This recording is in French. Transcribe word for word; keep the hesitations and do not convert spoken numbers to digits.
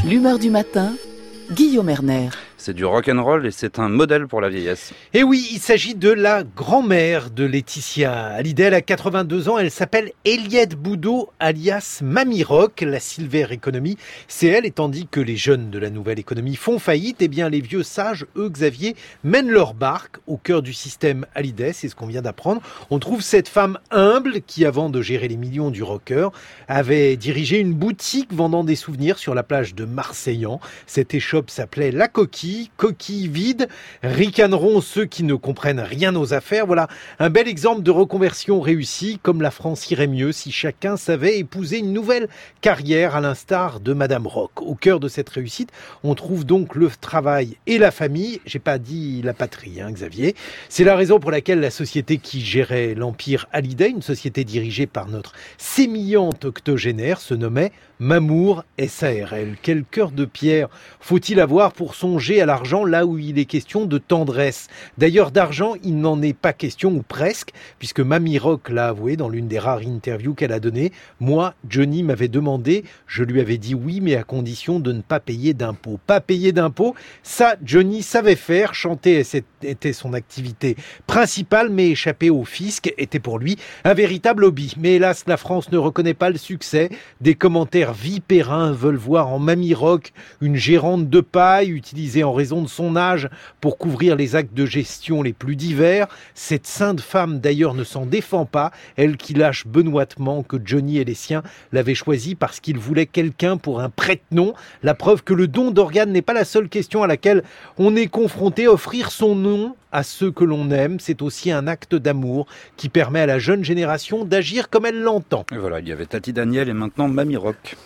L'humeur du matin, Guillaume Erner. C'est du rock'n'roll et c'est un modèle pour la vieillesse. Et oui, il s'agit de la grand-mère de Laetitia Hallyday. Elle a quatre-vingt-deux ans, elle s'appelle Eliette Boudot, alias Mamie Rock. La Silver Economy, c'est elle. Et tandis que les jeunes de la nouvelle économie font faillite, eh bien les vieux sages, eux, Xavier, mènent leur barque au cœur du système Hallyday. C'est ce qu'on vient d'apprendre. On trouve cette femme humble qui, avant de gérer les millions du rocker, avait dirigé une boutique vendant des souvenirs sur la plage de Marseillan. Cette échoppe s'appelait La Coquille. Coquille vide, ricaneront ceux qui ne comprennent rien aux affaires. Voilà un bel exemple de reconversion réussie, comme la France irait mieux si chacun savait épouser une nouvelle carrière à l'instar de Madame Rock. Au cœur de cette réussite, on trouve donc le travail et la famille. J'ai pas dit la patrie, hein, Xavier. C'est la raison pour laquelle la société qui gérait l'empire Hallyday, une société dirigée par notre sémillante octogénaire, se nommait Mamour S A R L. Quel cœur de pierre faut-il avoir pour songer à l'argent là où il est question de tendresse. D'ailleurs, d'argent, il n'en est pas question, ou presque, puisque Mamie Rock l'a avoué dans l'une des rares interviews qu'elle a données. Moi, Johnny m'avait demandé, je lui avais dit oui, mais à condition de ne pas payer d'impôts. Pas payer d'impôts, ça, Johnny savait faire. Chanter était son activité principale, mais échapper au fisc était pour lui un véritable hobby. Mais hélas, la France ne reconnaît pas le succès. Des commentaires vipérins veulent voir en Mamie Rock une gérante de paille utilisée en raison de son âge pour couvrir les actes de gestion les plus divers. Cette sainte femme d'ailleurs ne s'en défend pas, elle qui lâche benoîtement que Johnny et les siens l'avaient choisie parce qu'ils voulaient quelqu'un pour un prête-nom. La preuve que le don d'organes n'est pas la seule question à laquelle on est confronté. Offrir son nom à ceux que l'on aime, c'est aussi un acte d'amour qui permet à la jeune génération d'agir comme elle l'entend. Et voilà, il y avait Tati Daniel et maintenant Mamie Rock.